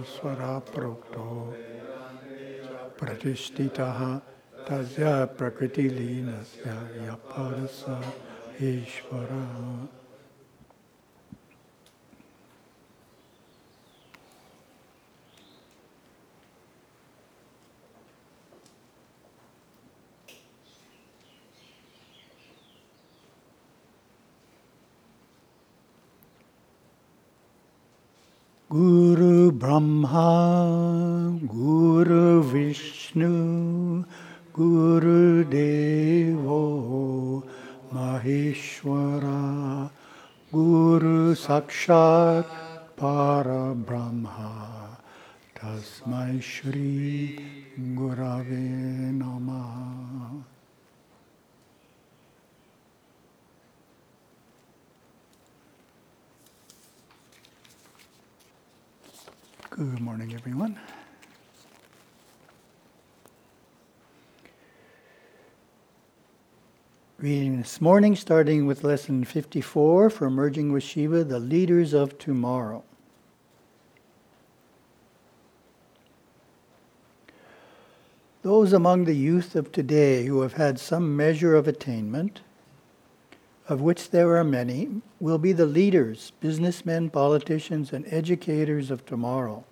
svara prokto pratishtitaha tasya prakriti linasya yaparasa ishvara. Guru Brahma, Guru Vishnu, Guru Devo Maheshwara, Guru Sakshat Para Brahma, Tasmai Shri Gurave Namah. Good morning, everyone. Reading this morning, starting with lesson 54 for Emerging with Shiva, the leaders of tomorrow. Those among the youth of today who have had some measure of attainment, of which there are many, will be the leaders, businessmen, politicians, and educators of tomorrow.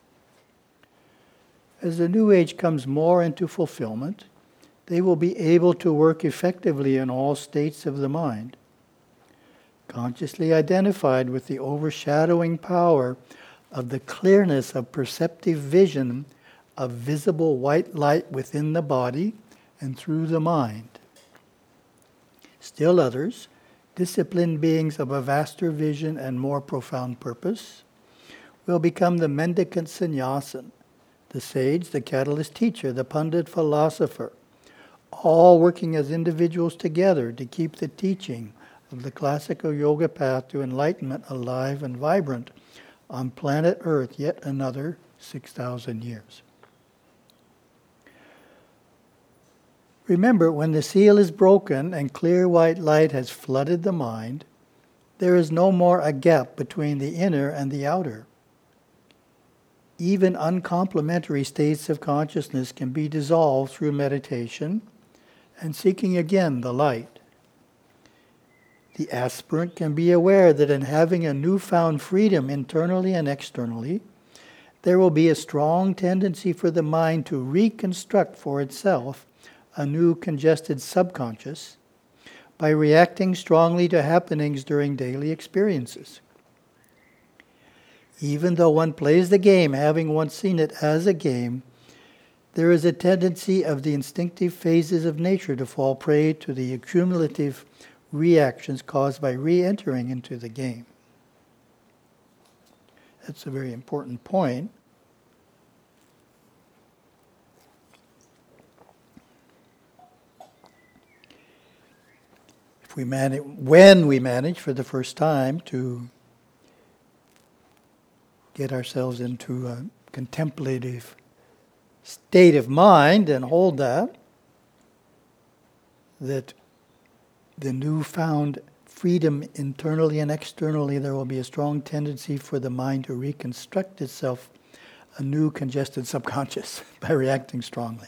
As the New Age comes more into fulfillment, they will be able to work effectively in all states of the mind, consciously identified with the overshadowing power of the clearness of perceptive vision of visible white light within the body and through the mind. Still others, disciplined beings of a vaster vision and more profound purpose, will become the mendicant sannyasin, the sage, the catalyst teacher, the pundit philosopher, all working as individuals together to keep the teaching of the classical yoga path to enlightenment alive and vibrant on planet Earth yet another 6,000 years. Remember, when the seal is broken and clear white light has flooded the mind, there is no more a gap between the inner and the outer. Even uncomplementary states of consciousness can be dissolved through meditation and seeking again the light. The aspirant can be aware that in having a newfound freedom internally and externally, there will be a strong tendency for the mind to reconstruct for itself a new congested subconscious by reacting strongly to happenings during daily experiences. Even though one plays the game, having once seen it as a game, there is a tendency of the instinctive phases of nature to fall prey to the accumulative reactions caused by re-entering into the game. That's a very important point. When we manage for the first time to get ourselves into a contemplative state of mind and hold that the newfound freedom internally and externally, there will be a strong tendency for the mind to reconstruct itself a new congested subconscious by reacting strongly.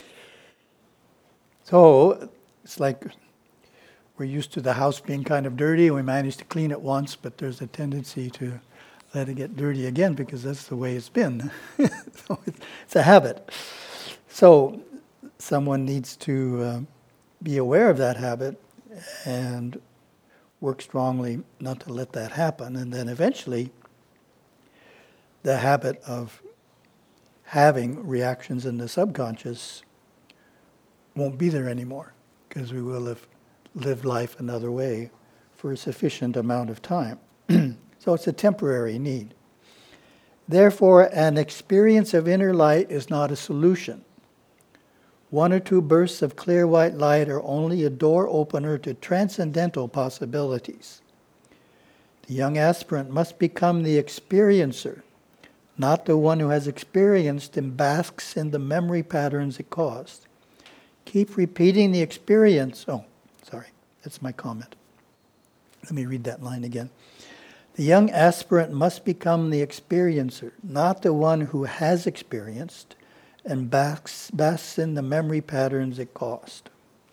So it's like we're used to the house being kind of dirty and we manage to clean it once, but there's a tendency to let it get dirty again because that's the way it's been. So it's a habit. So someone needs to be aware of that habit and work strongly not to let that happen. And then eventually the habit of having reactions in the subconscious won't be there anymore because we will have lived life another way for a sufficient amount of time. So it's a temporary need. Therefore, an experience of inner light is not a solution. One or two bursts of clear white light are only a door opener to transcendental possibilities. The young aspirant must become the experiencer, not the one who has experienced and basks in the memory patterns it caused. Keep repeating the experience. Oh, sorry, that's my comment. Let me read that line again. The young aspirant must become the experiencer, not the one who has experienced and basks in the memory patterns it caused.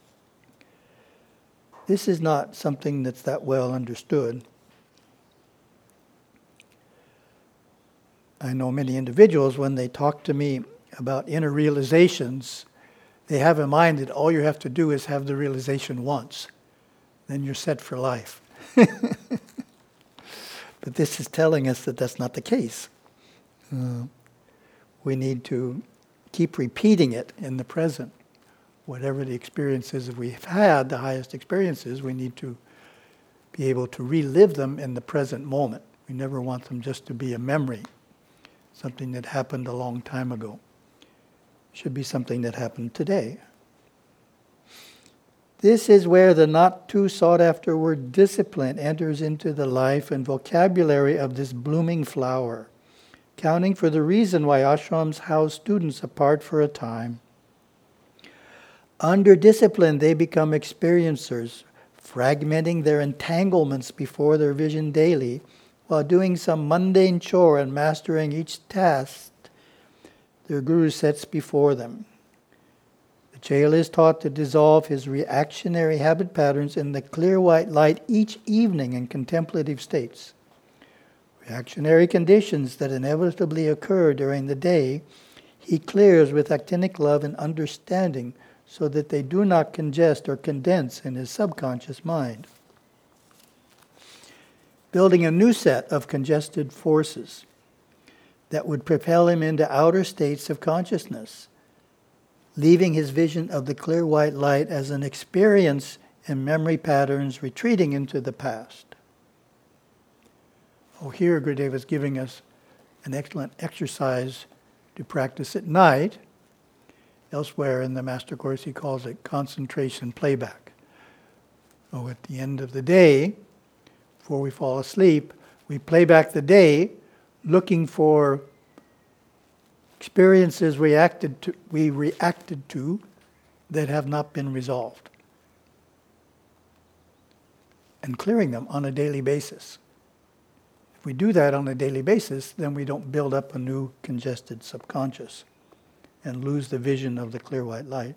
This is not something that's that well understood. I know many individuals, when they talk to me about inner realizations, they have in mind that all you have to do is have the realization once. Then you're set for life. But this is telling us that that's not the case. We need to keep repeating it in the present. Whatever the experiences that we've had, the highest experiences, we need to be able to relive them in the present moment. We never want them just to be a memory, something that happened a long time ago. It should be something that happened today. This is where the not too sought after word discipline enters into the life and vocabulary of this blooming flower, accounting for the reason why ashrams house students apart for a time. Under discipline, they become experiencers, fragmenting their entanglements before their vision daily, while doing some mundane chore and mastering each task their guru sets before them. The chela is taught to dissolve his reactionary habit patterns in the clear white light each evening in contemplative states. Reactionary conditions that inevitably occur during the day, he clears with actinic love and understanding so that they do not congest or condense in his subconscious mind. Building a new set of congested forces that would propel him into outer states of consciousness, leaving his vision of the clear white light as an experience in memory patterns retreating into the past. Here Gurudeva is giving us an excellent exercise to practice at night. Elsewhere in the Master Course he calls it concentration playback. At the end of the day, before we fall asleep, we play back the day looking for experiences we reacted to that have not been resolved, and clearing them on a daily basis. If we do that on a daily basis, then we don't build up a new congested subconscious and lose the vision of the clear white light.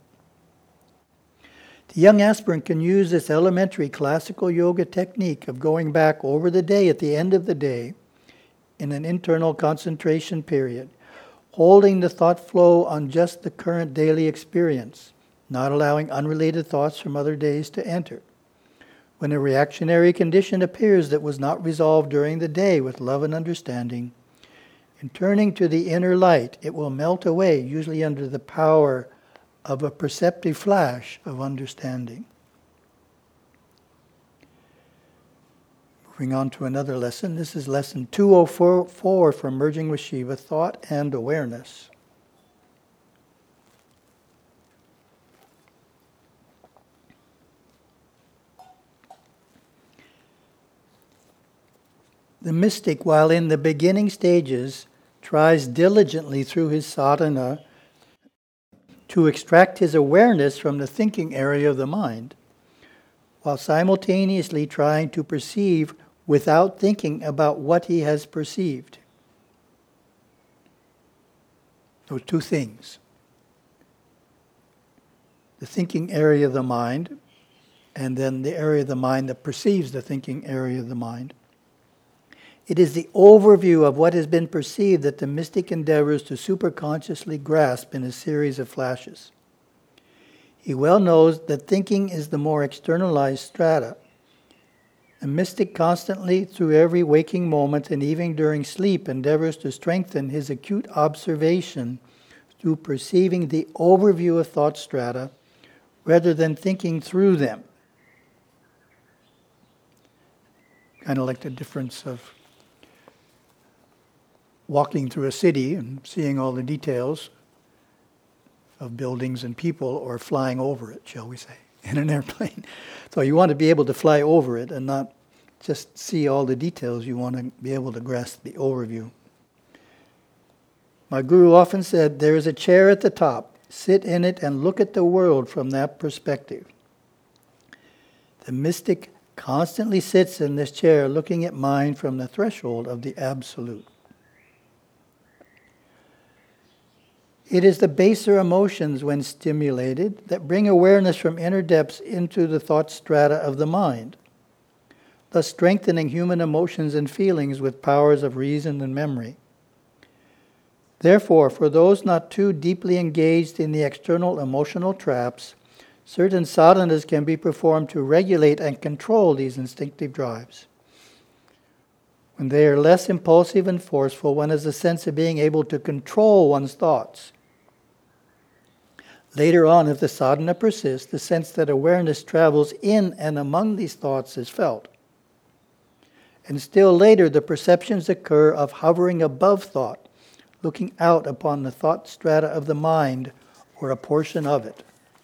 The young aspirant can use this elementary classical yoga technique of going back over the day at the end of the day in an internal concentration period, holding the thought flow on just the current daily experience, not allowing unrelated thoughts from other days to enter. When a reactionary condition appears that was not resolved during the day with love and understanding, in turning to the inner light, it will melt away, usually under the power of a perceptive flash of understanding. Moving on to another lesson. This is lesson 204 from Merging with Shiva, Thought and Awareness. The mystic, while in the beginning stages, tries diligently through his sadhana to extract his awareness from the thinking area of the mind, while simultaneously trying to perceive without thinking about what he has perceived. Those two things. The thinking area of the mind, and then the area of the mind that perceives the thinking area of the mind. It is the overview of what has been perceived that the mystic endeavors to superconsciously grasp in a series of flashes. He well knows that thinking is the more externalized strata. The mystic constantly, through every waking moment and even during sleep, endeavors to strengthen his acute observation through perceiving the overview of thought strata rather than thinking through them. Kind of like the difference of walking through a city and seeing all the details of buildings and people, or flying over it, shall we say, in an airplane. So you want to be able to fly over it and not just see all the details. You want to be able to grasp the overview. My guru often said, there is a chair at the top. Sit in it and look at the world from that perspective. The mystic constantly sits in this chair looking at mind from the threshold of the Absolute. It is the baser emotions, when stimulated, that bring awareness from inner depths into the thought strata of the mind, thus strengthening human emotions and feelings with powers of reason and memory. Therefore, for those not too deeply engaged in the external emotional traps, certain sadhanas can be performed to regulate and control these instinctive drives. When they are less impulsive and forceful, one has a sense of being able to control one's thoughts. Later on, if the sadhana persists, the sense that awareness travels in and among these thoughts is felt. And still later, the perceptions occur of hovering above thought, looking out upon the thought strata of the mind or a portion of it.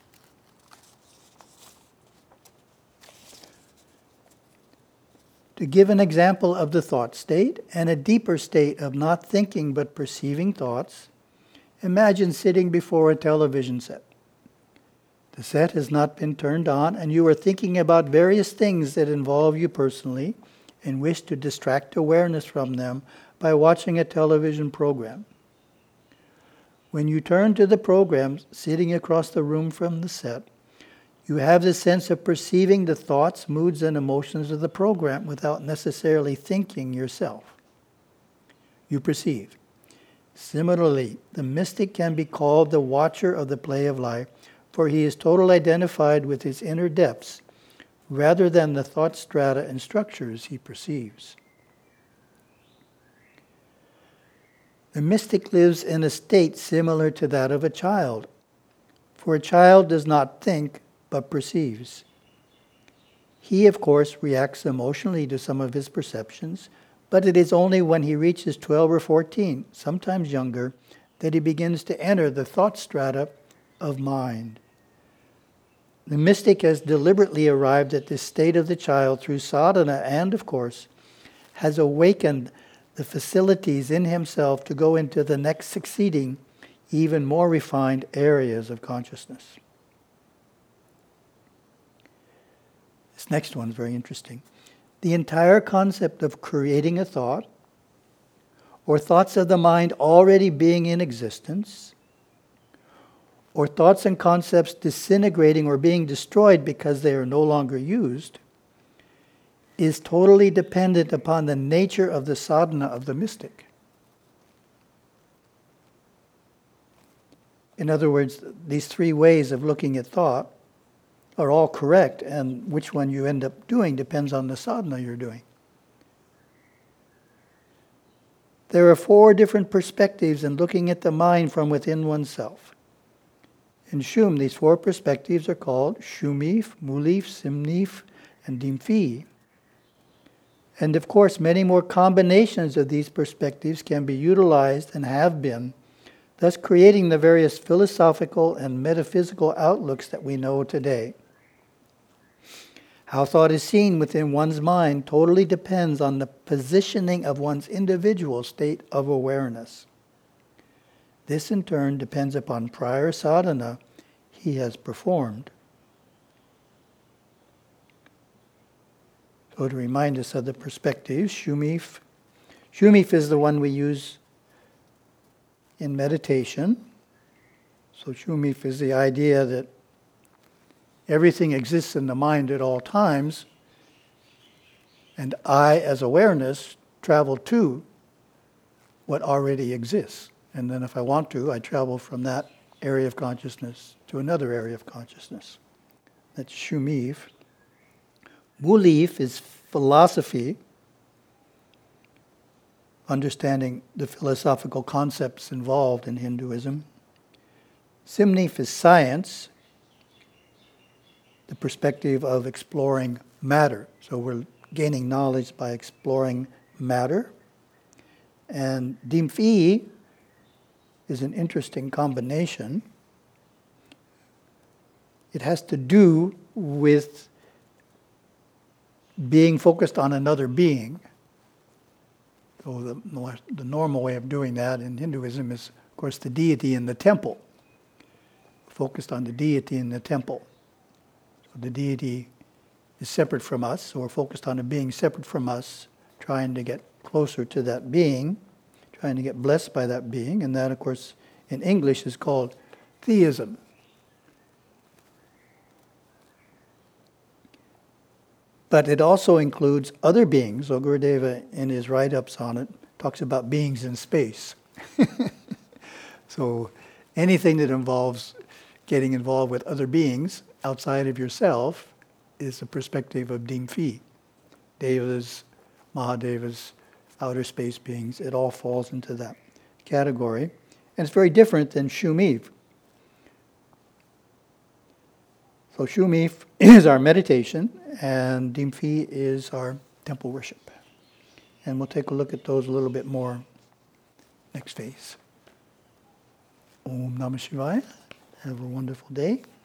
To give an example of the thought state and a deeper state of not thinking but perceiving thoughts, imagine sitting before a television set. The set has not been turned on, and you are thinking about various things that involve you personally and wish to distract awareness from them by watching a television program. When you turn to the program, sitting across the room from the set, you have the sense of perceiving the thoughts, moods, and emotions of the program without necessarily thinking yourself. You perceive. Similarly, the mystic can be called the watcher of the play of life, for he is totally identified with his inner depths, rather than the thought strata and structures he perceives. The mystic lives in a state similar to that of a child, for a child does not think, but perceives. He, of course, reacts emotionally to some of his perceptions, but it is only when he reaches 12 or 14, sometimes younger, that he begins to enter the thought strata of mind. The mystic has deliberately arrived at this state of the child through sadhana and, of course, has awakened the facilities in himself to go into the next succeeding, even more refined areas of consciousness. This next one is very interesting. The entire concept of creating a thought, or thoughts of the mind already being in existence, or thoughts and concepts disintegrating or being destroyed because they are no longer used, is totally dependent upon the nature of the sadhana of the mystic. In other words, these three ways of looking at thought are all correct, and which one you end up doing depends on the sadhana you're doing. There are 4 different perspectives in looking at the mind from within oneself. In Shum, these 4 perspectives are called Shumif, Mulif, Simnif, and Dimfi. And of course, many more combinations of these perspectives can be utilized and have been, thus creating the various philosophical and metaphysical outlooks that we know today. How thought is seen within one's mind totally depends on the positioning of one's individual state of awareness. This in turn depends upon prior sadhana he has performed. So to remind us of the perspective, Shumif. Shumif is the one we use in meditation. So Shumif is the idea that everything exists in the mind at all times, and I, as awareness, travel to what already exists. And then if I want to, I travel from that area of consciousness to another area of consciousness. That's Shumif. Mulif is philosophy, understanding the philosophical concepts involved in Hinduism. Simnif is science, the perspective of exploring matter. So we're gaining knowledge by exploring matter. And Dimfi is an interesting combination. It has to do with being focused on another being. So the normal way of doing that in Hinduism is, of course, the deity in the temple. Focused on the deity in the temple. So the deity is separate from us, so we're focused on a being separate from us, trying to get closer to that being, trying to get blessed by that being, and that, of course, in English is called theism. But it also includes other beings. So Gurudeva, in his write-ups on it, talks about beings in space. So anything that involves getting involved with other beings outside of yourself is the perspective of Dimfi. Devas, Mahadevas, outer space beings, it all falls into that category. And it's very different than Shumif. So Shumif is our meditation, and Dimfi is our temple worship. And we'll take a look at those a little bit more next phase. Om Namah Shivaya. Have a wonderful day.